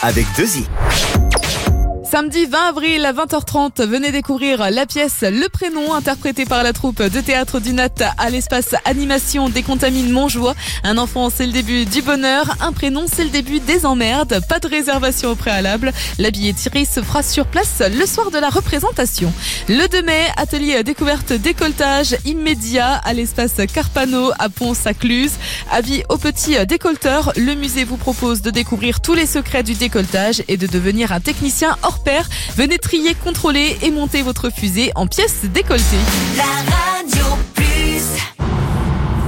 avec 2i. Samedi 20 avril à 20h30, venez découvrir la pièce Le Prénom, interprétée par la troupe de théâtre du Nat à l'espace animation Décontamine Montjoie. Un enfant, c'est le début du bonheur. Un prénom, c'est le début des emmerdes. Pas de réservation au préalable. La billetterie se fera sur place le soir de la représentation. Le 2 mai, atelier découverte décolletage immédiat à l'espace Carpano à Pont-Sacluse. Avis aux petits décolleteurs, le musée vous propose de découvrir tous les secrets du décolletage et de devenir un technicien hors pair. Venez trier, contrôler et monter votre fusée en pièces décolletées.